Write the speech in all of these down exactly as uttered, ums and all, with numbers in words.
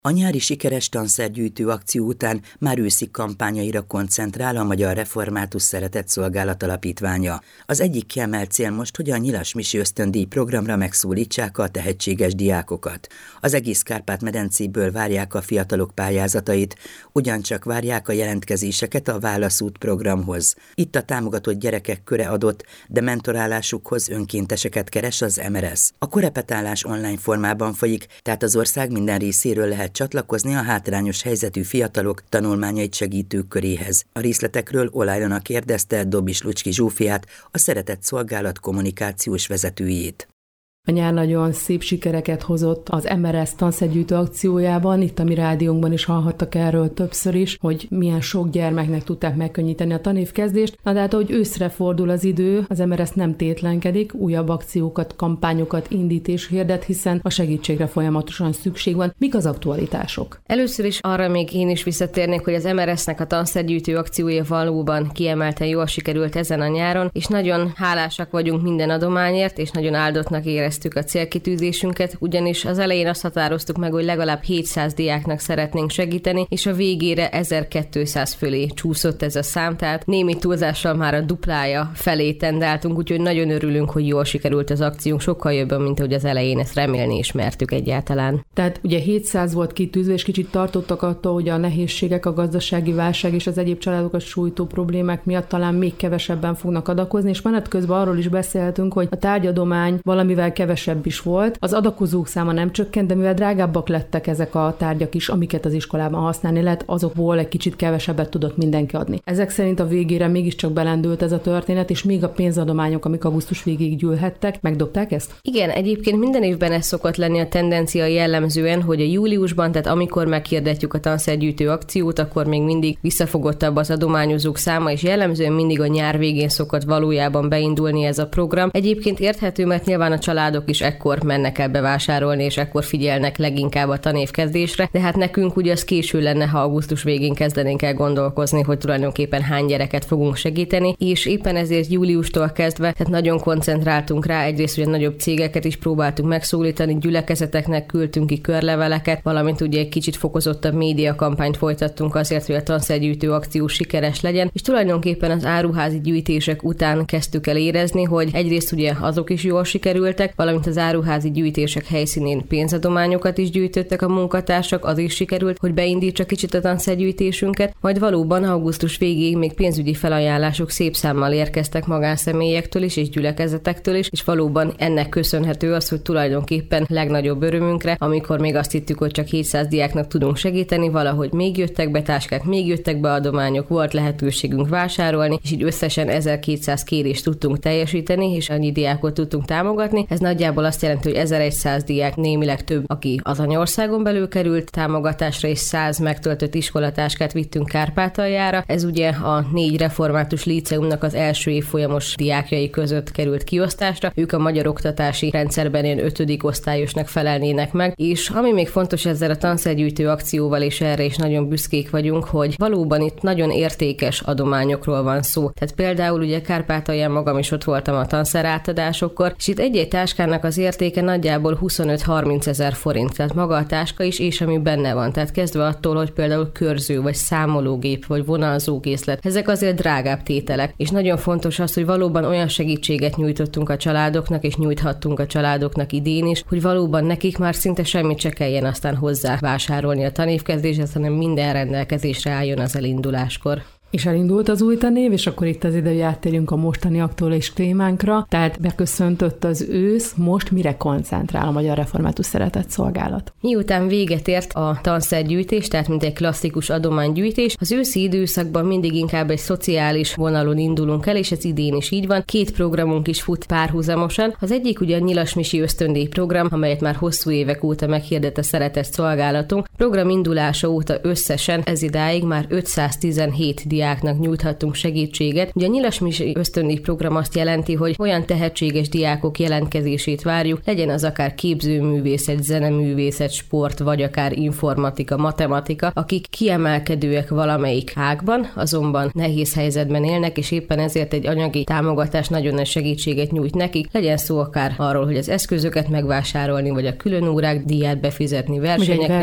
A nyári sikeres tanszergyűjtő akció után már őszi kampányaira koncentrál a Magyar Református Szeretetszolgálat Alapítványa. Az egyik kiemelt cél most, hogy a Nyilas Misi ösztöndíj programra megszólítsák a tehetséges diákokat. Az egész Kárpát-medencéből várják a fiatalok pályázatait, ugyancsak várják a jelentkezéseket a Válaszút programhoz. Itt a támogatott gyerekek köre adott, de mentorálásukhoz önkénteseket keres az em er es. A korepetálás online formában folyik, tehát az ország minden részéről lehet csatlakozni a hátrányos helyzetű fiatalok tanulmányait segítők köréhez. A részletekről Olajlana kérdezte Dobis Lucski Zsófiát, a Szeretetszolgálat kommunikációs vezetőjét. A nyár nagyon szép sikereket hozott az em er es tanszergyűjtő akciójában, itt a mi rádiónkban is hallhattak erről többször is, hogy milyen sok gyermeknek tudták megkönnyíteni a tanévkezdést. Na de hát, ahogy őszre fordul az idő, az em er es nem tétlenkedik, újabb akciókat, kampányokat indít és hirdet, hiszen a segítségre folyamatosan szükség van. Mik az aktualitások? Először is arra még én is visszatérnék, hogy az em er esnek a tanszergyűjtő akciója valóban kiemelten jól sikerült ezen a nyáron, és nagyon hálásak vagyunk minden adományért, és nagyon áldottnak éreztük a célkitűzésünket, ugyanis az elején azt határoztuk meg, hogy legalább hétszáz diáknak szeretnénk segíteni, és a végére ezerkétszáz fölé csúszott ez a szám, tehát némi túlzással már a duplája felé tendáltunk, úgyhogy nagyon örülünk, hogy jól sikerült az akciónk, sokkal jobban, mint hogy az elején ezt remélni is mertük egyáltalán. Tehát ugye hétszáz volt kitűzve, és kicsit tartottak attól, hogy a nehézségek, a gazdasági válság és az egyéb családokat sújtó problémák miatt talán még kevesebben fognak adakozni, és menet közben arról is beszéltünk, hogy a tárgyadomány valamivel kevesebb is volt. Az adakozók száma nem csökkent, de mivel drágábbak lettek ezek a tárgyak is, amiket az iskolában használni lehet, azokból egy kicsit kevesebbet tudott mindenki adni. Ezek szerint a végére mégiscsak belendült ez a történet, és még a pénzadományok, amik augusztus végéig gyűlhettek, megdobták ezt? Igen, egyébként minden évben ez szokott lenni a tendencia jellemzően, hogy a júliusban, tehát amikor meghirdetjük a tanszergyűjtő akciót, akkor még mindig visszafogottabb az adományozók száma, és jellemzően mindig a nyár végén szokott valójában beindulni ez a program. Egyébként érthető, mert nyilván a családok is ekkor mennek el bevásárolni, és ekkor figyelnek leginkább a tanévkezdésre, de hát nekünk ugye az késő lenne, ha augusztus végén kezdenénk el gondolkozni, hogy tulajdonképpen hány gyereket fogunk segíteni, és éppen ezért júliustól kezdve, tehát nagyon koncentráltunk rá, egyrészt ugye nagyobb cégeket is próbáltunk megszólítani, gyülekezeteknek küldtünk ki körleveleket, valamint ugye egy kicsit fokozottabb médiakampányt folytattunk azért, hogy a tanszergyűjtő akció sikeres legyen, és tulajdonképpen az áruházi gyűjtések után kezdtük el érezni, hogy egyrészt ugye azok is jól sikerültek, valamint az áruházi gyűjtések helyszínén pénzadományokat is gyűjtöttek a munkatársak, az is sikerült, hogy beindítsa kicsit a tanszergyűjtésünket, majd valóban augusztus végéig még pénzügyi felajánlások szép számmal érkeztek magánszemélyektől is és gyülekezetektől is, és valóban ennek köszönhető az, hogy tulajdonképpen legnagyobb örömünkre, amikor még azt hittük, hogy csak hétszáz diáknak tudunk segíteni, valahogy még jöttek be táskák, még jöttek be adományok, volt lehetőségünk vásárolni, és így összesen ezerkétszáz kérést tudtunk teljesíteni, és annyi diákot tudtunk támogatni. Ez nagyjából azt jelenti, hogy ezerszáz diák, némileg több, aki az anyaországon belül került támogatásra, és száz megtöltött iskolatáskát vittünk Kárpátaljára. Ez ugye a négy református líceumnak az első évfolyamos diákjai között került kiosztásra. Ők a magyar oktatási rendszerben ilyen ötödik osztályosnak felelnének meg, és ami még fontos ezzel a tanszergyűjtő akcióval, és erre is nagyon büszkék vagyunk, hogy valóban itt nagyon értékes adományokról van szó. Tehát például ugye Kárpátalján magam is ott voltam a tanszer átadásokkor, és itt egy-egy táskának az értéke nagyjából huszonöt-harminc ezer forint, tehát maga a táska is, és ami benne van. Tehát kezdve attól, hogy például körző, vagy számológép, vagy vonalzókészlet, ezek azért drágább tételek, és nagyon fontos az, hogy valóban olyan segítséget nyújtottunk a családoknak, és nyújthattunk a családoknak idén is, hogy valóban nekik már szinte semmit se kelljen aztán hozzá vásárolni a tanévkezdéshez, hanem minden rendelkezésre álljon az elinduláskor. És elindult az új tanév, és akkor itt az ide, hogy áttérjünk a mostani aktuális témánkra. Tehát beköszöntött az ősz, most mire koncentrál a Magyar Református Szeretetszolgálat? Miután véget ért a tanszergyűjtés, tehát mint egy klasszikus adománygyűjtés, az őszi időszakban mindig inkább egy szociális vonalon indulunk el, és ez idén is így van. Két programunk is fut párhuzamosan. Az egyik ugye a Nyilas Misi ösztöndíj program, amelyet már hosszú évek óta meghirdett a Szeretetszolgálatunk. Program indulása óta összesen ez idáig már ötszáztizenhét diáknak nyújthattunk segítséget. Ugye a Nyilas Misi ösztöndíj program azt jelenti, hogy olyan tehetséges diákok jelentkezését várjuk, legyen az akár képzőművészet, zeneművészet, sport, vagy akár informatika, matematika, akik kiemelkedőek valamelyik ágban, azonban nehéz helyzetben élnek, és éppen ezért egy anyagi támogatás nagyon nagy segítséget nyújt nekik. Legyen szó akár arról, hogy az eszközöket megvásárolni, vagy a külön órák díját befizetni, versenyekre utazni,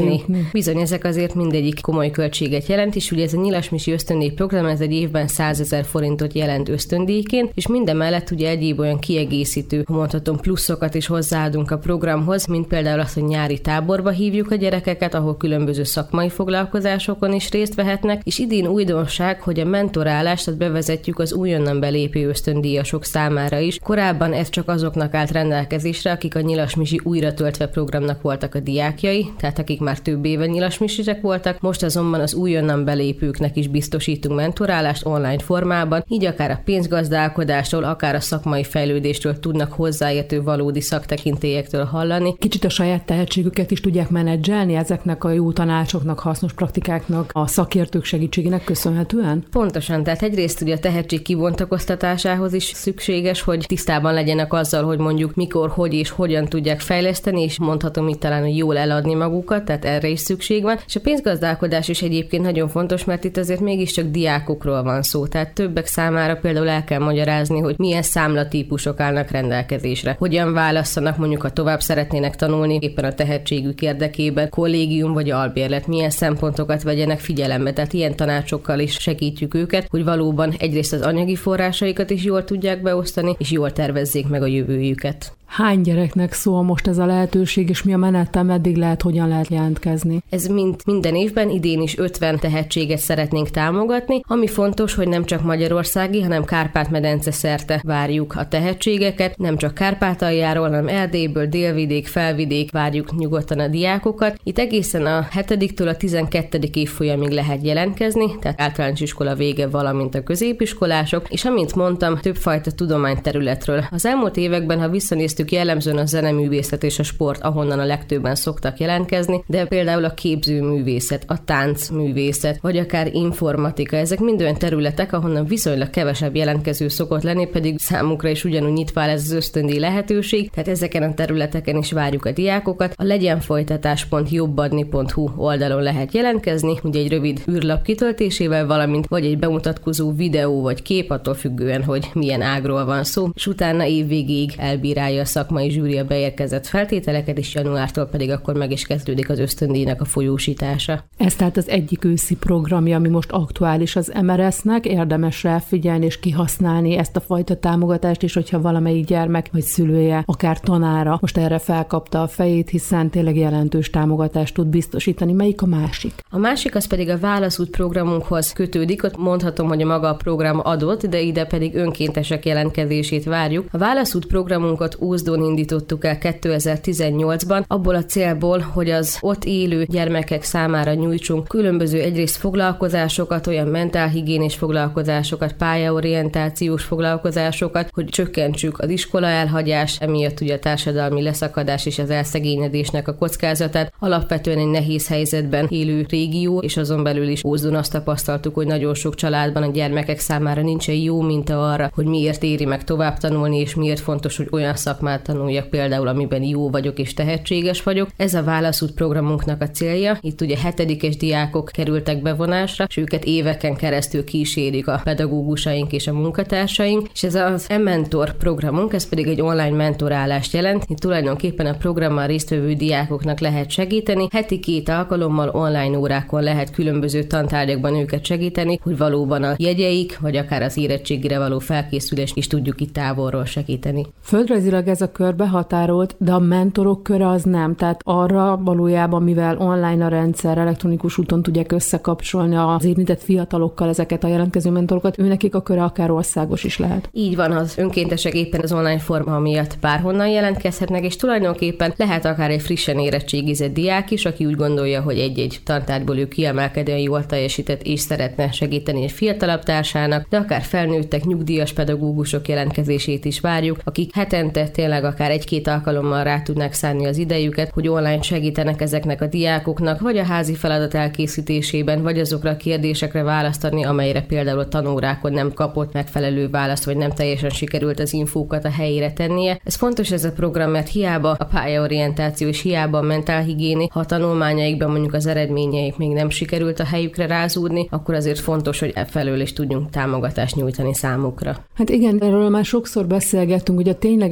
eljutni. Bizony, ezek azért mindegyik komoly költséget jelent, és ugye ez a Nyilas Misi ösztöndíj program, ez egy évben százezer forintot jelent ösztöndíjként, és mindemellett ugye egyéb olyan kiegészítő, mondhatom, pluszokat is hozzáadunk a programhoz, mint például az, hogy nyári táborba hívjuk a gyerekeket, ahol különböző szakmai foglalkozásokon is részt vehetnek, és idén újdonság, hogy a mentorálást tehát bevezetjük az újonnan belépő ösztöndíjasok számára is. Korábban ez csak azoknak állt rendelkezésre, akik a Nyilas Misi újra töltve programnak voltak a diákjai, tehát akik már több éve Nyilas Misisek voltak, most azonban az újonnan belépőknek is biztosítunk mentorálást online formában, így akár a pénzgazdálkodásról, akár a szakmai fejlődésről tudnak hozzáértő valódi szaktekintélyektől hallani. Kicsit a saját tehetségüket is tudják menedzselni ezeknek a jó tanácsoknak, hasznos praktikáknak, a szakértők segítségének köszönhetően? Pontosan, tehát egyrészt ugye a tehetség kibontakoztatásához is szükséges, hogy tisztában legyenek azzal, hogy mondjuk mikor, hogy és hogyan tudják fejleszteni, és mondhatom itt talán, hogy jól eladni magukat, tehát erre is szükség van. És a pénzgazdálkodás is egyébként nagyon fontos, mert itt azért mégiscsak diákokról van szó, tehát többek számára például el kell magyarázni, hogy milyen számlatípusok állnak rendelkezésre, hogyan válasszanak mondjuk, ha tovább szeretnének tanulni éppen a tehetségük érdekében, kollégium vagy albérlet, milyen szempontokat vegyenek figyelembe, tehát ilyen tanácsokkal is segítjük őket, hogy valóban egyrészt az anyagi forrásaikat is jól tudják beosztani, és jól tervezzék meg a jövőjüket. Hány gyereknek szól most ez a lehetőség, és mi a menetel, meddig lehet, hogyan lehet jelentkezni? Ez mind, minden évben, idén is ötven tehetséget szeretnénk támogatni, ami fontos, hogy nem csak magyarországi, hanem Kárpát-medence szerte várjuk a tehetségeket, nem csak Kárpátaljáról, hanem Erdélyből, délvidék, felvidék várjuk nyugodtan a diákokat. Itt egészen a hetediktől a tizenkettedik évfolyamig lehet jelentkezni, tehát általános iskola vége, valamint a középiskolások, és amint mondtam, többfajta tudományterületről. Az elmúlt években, ha visszanéztük, jellemzően a zeneművészet és a sport, ahonnan a legtöbben szoktak jelentkezni, de például a képzőművészet, a táncművészet, vagy akár informatika, ezek mind olyan területek, ahonnan viszonylag kevesebb jelentkező szokott lenni, pedig számukra is ugyanúgy nyitva áll ez az ösztöndíj lehetőség, tehát ezeken a területeken is várjuk a diákokat. A legyenfolytatás pont jobbadni pont hu oldalon lehet jelentkezni, ugye egy rövid űrlap kitöltésével, valamint vagy egy bemutatkozó videó vagy kép, attól függően, hogy milyen ágról van szó, és utána évvégéig elbírálja a szakmai zsűri a beérkezett feltételeket, és januártól pedig akkor meg is kezdődik az ösztöndíjnak a folyósítása. Ez tehát az egyik őszi programja, ami most aktuális az em er es-nek, érdemes rá figyelni és kihasználni ezt a fajta támogatást, és hogyha valamelyik gyermek vagy szülője, akár tanára most erre felkapta a fejét, hiszen tényleg jelentős támogatást tud biztosítani. Melyik a másik? A másik az pedig a Válaszút programunkhoz kötődik, ott mondhatom, hogy a maga a program adott, de ide pedig önkéntesek jelentkezését várjuk. A Válaszút programunkat Ózdón indítottuk el kétezer-tizennyolcban, abból a célból, hogy az ott élő gyermekek számára nyújtsunk különböző egyrészt foglalkozásokat, olyan mentálhigiénés foglalkozásokat, pályaorientációs foglalkozásokat, hogy csökkentsük az iskola elhagyás, emiatt ugye a társadalmi leszakadás és az elszegényedésnek a kockázatát. Alapvetően egy nehéz helyzetben élő régió, és azon belül is Ózdón azt tapasztaltuk, hogy nagyon sok családban a gyermekek számára nincsen jó minta arra, hogy miért éri meg tovább tanulni, és miért fontos, hogy olyan szakmát tanuljak például, amiben jó vagyok és tehetséges vagyok. Ez a Válaszút programunknak a célja. Itt ugye hetedikes diákok kerültek bevonásra, és őket éveken keresztül kísérik a pedagógusaink és a munkatársaink, és ez az e-mentor programunk, ez pedig egy online mentorálást jelent. Itt tulajdonképpen a programmal résztvevő diákoknak lehet segíteni. Heti két alkalommal online órákon lehet különböző tantárgyakban őket segíteni, hogy valóban a jegyeik, vagy akár az érettségire való felkészülést is tudjuk itt távolról segíteni. Földrajzilag ez a kör behatárolt, de a mentorok köre az nem. Tehát arra valójában, mivel online a rendszer, elektronikus úton tudják összekapcsolni az érintett fiatalokkal ezeket a jelentkező mentorokat, őnekik a köre akár országos is lehet. Így van, az önkéntesek éppen az online forma miatt bárhonnan jelentkezhetnek, és tulajdonképpen lehet akár egy frissen érettségizett diák is, aki úgy gondolja, hogy egy-egy tantárgyból ő kiemelkedően jól teljesített és szeretne segíteni egy fiatalabb társának, de akár felnőttek, nyugdíjas pedagógusok jelentkezését is várjuk, akik hetente tényleg akár egy-két alkalommal rá tudnák szánni az idejüket, hogy online segítenek ezeknek a diákoknak, vagy a házi feladat elkészítésében, vagy azokra a kérdésekre választ adni, amelyre például a tanórákon nem kapott megfelelő választ, vagy nem teljesen sikerült az infókat a helyére tennie. Ez fontos ez a program, mert hiába a pályaorientáció és hiába a mentálhigiéni, ha a tanulmányaikban mondjuk az eredményeik még nem sikerült a helyükre rázúdni, akkor azért fontos, hogy efelől is tudjunk támogatást nyújtani számukra. Hát igen, erről már sokszor beszélgettünk, hogy a tényleges esély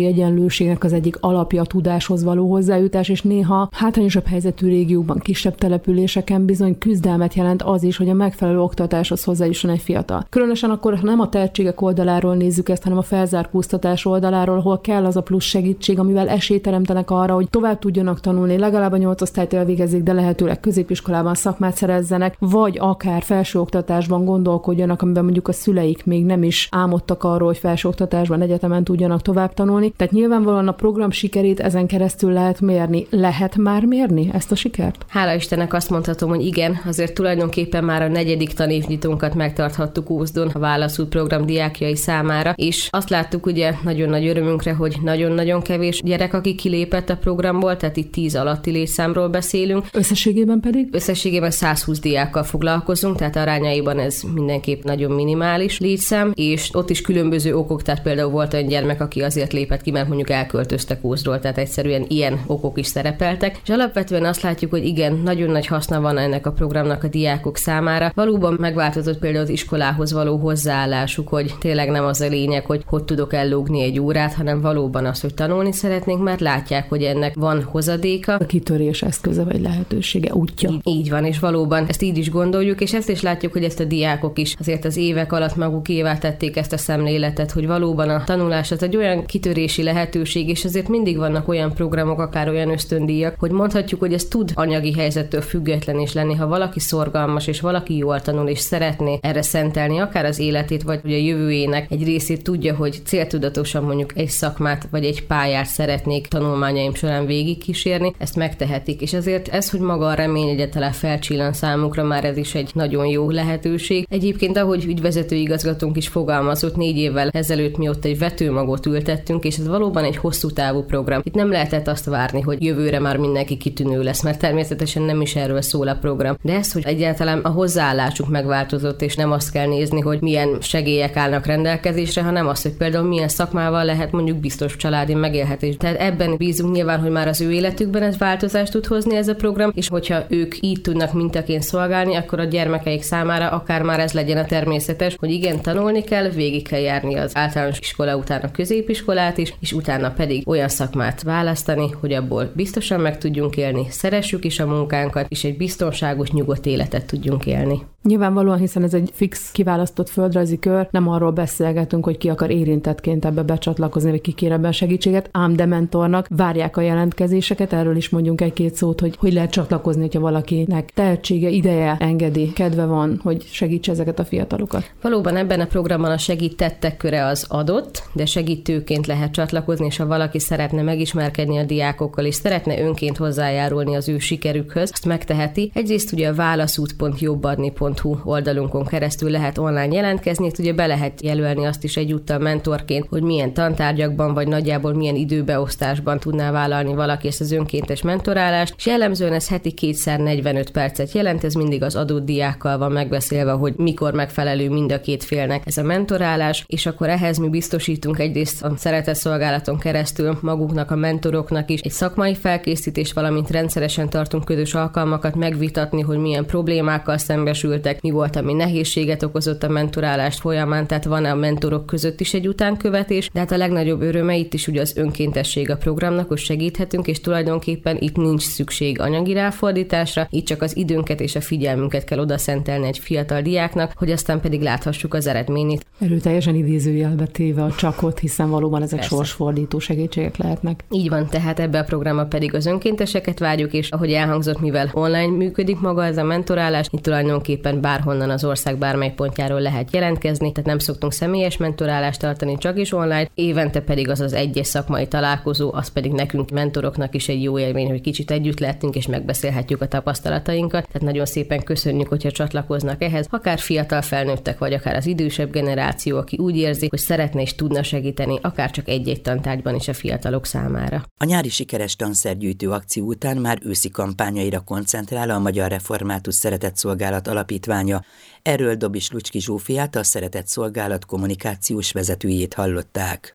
esélyegyenlőségnek az egyik alapja a tudáshoz való hozzájutás, és néha hátrányosabb helyzetű régiókban, kisebb településeken bizony küzdelmet jelent az is, hogy a megfelelő oktatáshoz hozzájusson egy fiatal. Különösen akkor nem a tehetségek oldaláról nézzük ezt, hanem a felzárkóztatás oldaláról, hol kell az a plusz segítség, amivel esélyt teremtenek arra, hogy tovább tudjanak tanulni, legalább a nyolc osztályt elvégezzék, de lehetőleg középiskolában szakmát szerezzenek, vagy akár felsőoktatásban gondolkodjanak, amiben mondjuk a szüleik még nem is álmodtak arról, hogy felsőoktatásban, egyetemen tudjanak tovább tanulni. Tehát nyilvánvalóan a program sikerét ezen keresztül lehet mérni. Lehet már mérni ezt a sikert? Hála Istennek azt mondhatom, hogy igen, azért tulajdonképpen már a negyedik tanévnyitónkat megtarthattuk Ózdon a Válaszút program diákjai számára, és azt láttuk ugye nagyon nagy örömünkre, hogy nagyon-nagyon kevés gyerek, aki kilépett a programból, tehát itt tíz alatti létszámról beszélünk. Összességében pedig? Összességében száz húsz diákkal foglalkozunk, tehát arányaiban ez mindenképp nagyon minimális létszám, és ott is különböző okok, tehát például volt olyan gyermek, aki azért lépett ki, mert mondjuk elköltöztek Ózdról, tehát egyszerűen ilyen okok is szerepeltek. És alapvetően azt látjuk, hogy igen, nagyon nagy haszna van ennek a programnak a diákok számára. Valóban megváltozott például az iskolához való hozzáállásuk, hogy tényleg nem az a lényeg, hogy hogy tudok ellógni egy órát, hanem valóban az, hogy tanulni szeretnénk, mert látják, hogy ennek van hozadéka. A kitörés eszköze vagy lehetősége, útja. Így, így van, és valóban ezt így is gondoljuk, és ezt is látjuk, hogy ezt a diákok is azért az évek alatt magukévá tették ezt a szemléletet, hogy valóban a tanulás az egy olyan kitörési lehetőség, és azért mindig vannak olyan programok, akár olyan ösztöndíjak, hogy mondhatjuk, hogy ez tud anyagi helyzettől független is lenni, ha valaki szorgalmas, és valaki jól tanul, és szeretné erre szentelni akár az életét, vagy a jövőjének egy részét, tudja, hogy céltudatosan mondjuk egy szakmát, vagy egy pályát szeretnék tanulmányaim során végigkísérni, ezt megtehetik. És azért ez, hogy maga a remény egyáltalán felcsillan számukra, már ez is egy nagyon jó lehetőség. Egyébként, ahogy ügyvezető igazgatónk is fogalmazott, négy évvel ezelőtt mi ott egy vetőmagot ültettünk, és ez valóban egy hosszú távú program. Itt nem lehetett azt várni, hogy jövőre már mindenki kitűnő lesz, mert természetesen nem is erről szól a program. De ez, hogy egyáltalán a hozzáállásuk megváltozott, és nem azt kell nézni, hogy milyen segélyek állnak rendelkezésre, hanem azt, hogy például milyen szakmával lehet mondjuk biztos családi megélhetés. Tehát ebben bízunk nyilván, hogy már az ő életükben ez változást tud hozni ez a program, és hogyha ők így tudnak mintaként szolgálni, akkor a gyermekeik számára akár már ez legyen a természetes, hogy igen, tanulni kell, végig kell járni az általános iskola után a középiskolát is, és utána pedig olyan szakmát választani, hogy abból biztosan meg tudjunk élni, szeressük is a munkánkat, és egy biztonságos, nyugodt életet tudjunk élni. Nyilvánvalóan, hiszen ez egy fix kiválasztott földrajzi kör, nem arról beszélgetünk, hogy ki akar érintettként ebbe becsatlakozni, vagy ki kér ebben segítséget, ám de mentornak várják a jelentkezéseket, erről is mondjunk egy-két szót, hogy hogy lehet csatlakozni, hogyha valakinek tehetsége, ideje, engedi, kedve van, hogy segítse ezeket a fiatalokat. Valóban ebben a programban a segítettek köre az adott, de segítőként lehet csatlakozni, és ha valaki szeretne megismerkedni a diákokkal, és szeretne önként hozzájárulni az ő sikerükhöz, azt megteheti. Egyrészt ugye a válaszút pont jobbadni pont hu oldalunkon keresztül lehet online jelentkezni, itt ugye be lehet jelölni azt is egyúttal mentorként, hogy milyen tantárgyakban, vagy nagyjából milyen időbeosztásban tudná vállalni valaki ezt az önkéntes mentorálást, és jellemzően ez heti kétszer negyvenöt percet jelent, ez mindig az adott diákkal van megbeszélve, hogy mikor megfelelő mind a két félnek ez a mentorálás, és akkor ehhez mi biztosítunk egyrészt a szeretetszolgálaton keresztül maguknak, a mentoroknak is egy szakmai felkészítés, valamint rendszeresen tartunk közös alkalmakat megvitatni, hogy milyen problémákkal szembesültek, mi volt, ami nehézséget okozott a mentorálást folyamán, tehát van a mentorok között is egy utánkövetés, de hát a legnagyobb öröme itt is ugye az önkéntesség a programnak, hogy segíthetünk, és tulajdonképpen itt nincs szükség anyagi ráfordításra, itt csak az időnket és a figyelmünket kell oda szentelni egy fiatal diáknak, hogy aztán pedig láthassuk az eredményét. Erőteljesen idézőjelbe téve a csakot, hiszen valóban ezek Persze. sorsfordító segítségek lehetnek. Így van, tehát ebbe a programba pedig az önkénteseket várjuk, és ahogy elhangzott, mivel online működik maga ez a mentorálás, itt tulajdonképpen bárhonnan az ország bármely pontjáról lehet jelentkezni, tehát nem szoktunk személyes mentorálást tartani, csak is online, évente pedig az az egyes szakmai találkozó, az pedig nekünk mentoroknak is egy jó élmény, hogy kicsit együtt lehetünk és megbeszélhetjük a tapasztalatainkat. Tehát nagyon szépen köszönjük, hogyha csatlakoznak ehhez, akár fiatal felnőttek, vagy akár az idősebb generáció, aki úgy érzi, hogy szeretne és tudna segíteni, akár csak egy-egy tantárgyban is a fiatalok számára. A nyári sikeres tanszergyűjtő akció után már őszi kampányaira koncentrál a Magyar Református Szeretetszolgálat Alapítványa. Erről Dobis Lucski Zsófiát, a Szeretetszolgálat kommunikációs vezetőjét hallották.